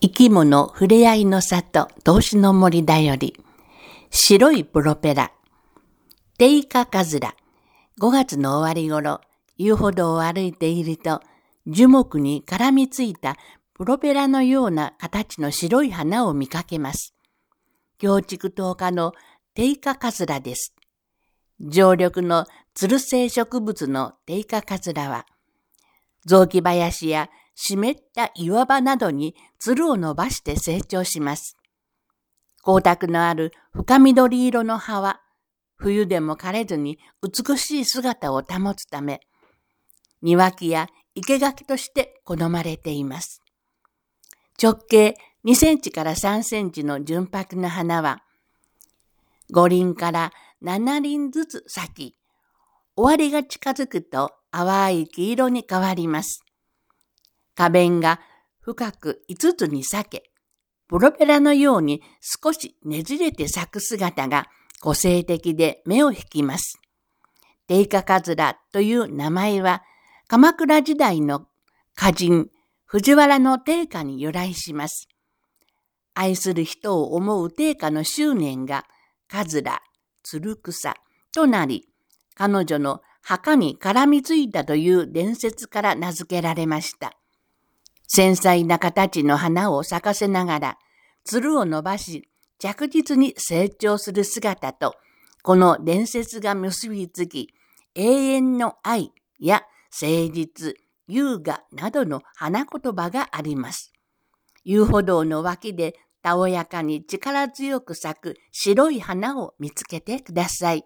生き物ふれあいの里動詞の森だより、白いプロペラ、テイカカズラ。5月の終わり頃、遊歩道を歩いていると、樹木に絡みついたプロペラのような形の白い花を見かけます。強竹頭科のテイカカズラです。常緑のつる性植物のテイカカズラは、雑木林や湿った岩場などにつるを伸ばして成長します。光沢のある深緑色の葉は、冬でも枯れずに美しい姿を保つため、庭木や生垣として好まれています。直径2センチから3センチの純白な花は、5輪から7輪ずつ咲き、終わりが近づくと淡い黄色に変わります。花弁が深く5つに裂け、プロペラのように少しねじれて咲く姿が個性的で目を引きます。テイカカズラという名前は、鎌倉時代の歌人藤原の定家に由来します。愛する人を思う定家の執念が、カズラ、つる草となり、彼女の墓に絡みついたという伝説から名付けられました。繊細な形の花を咲かせながら、つるを伸ばし、着実に成長する姿と、この伝説が結びつき、永遠の愛や誠実、優雅などの花言葉があります。遊歩道の脇でたおやかに力強く咲く白い花を見つけてください。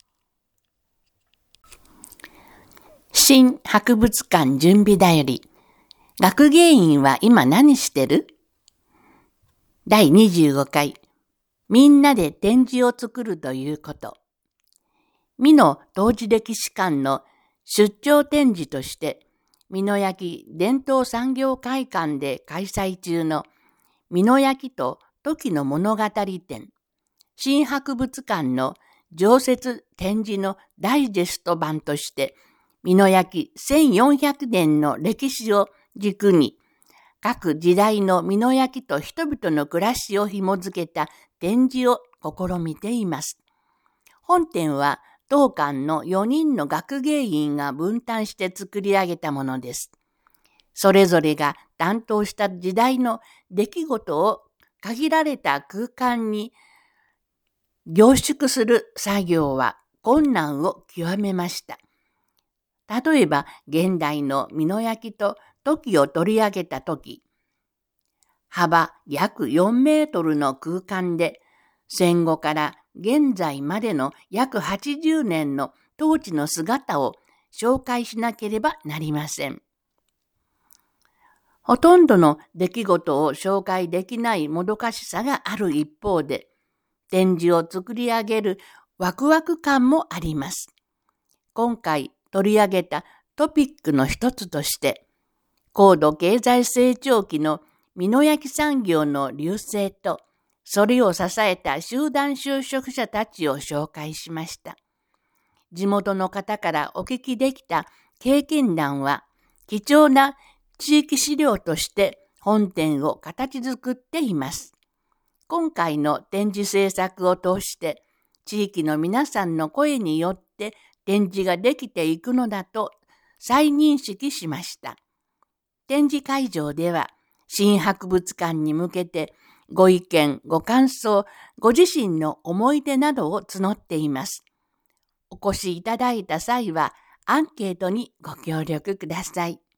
新博物館準備だより、学芸員は今何してる？第25回、みんなで展示を作るということ。美濃陶磁歴史館の出張展示として、美濃焼伝統産業会館で開催中の美濃焼とトキの物語展、新博物館の常設展示のダイジェスト版として、美濃焼1400年の歴史を軸に、各時代の美濃焼と人々の暮らしを紐づけた展示を試みています。本展は当館の4人の学芸員が分担して作り上げたものです。それぞれが担当した時代の出来事を限られた空間に凝縮する作業は困難を極めました。例えば、現代の美濃焼とトキを取り上げたとき、幅約4メートルの空間で、戦後から現在までの約80年の当地の姿を紹介しなければなりません。ほとんどの出来事を紹介できないもどかしさがある一方で、展示を作り上げるワクワク感もあります。今回取り上げたトピックの一つとして、高度経済成長期の美濃焼産業の隆盛と、それを支えた集団就職者たちを紹介しました。地元の方からお聞きできた経験談は、貴重な地域資料として本展を形作っています。今回の展示制作を通して、地域の皆さんの声によって展示ができていくのだと再認識しました。展示会場では、新博物館に向けてご意見、ご感想、ご自身の思い出などを募っています。お越しいただいた際はアンケートにご協力ください。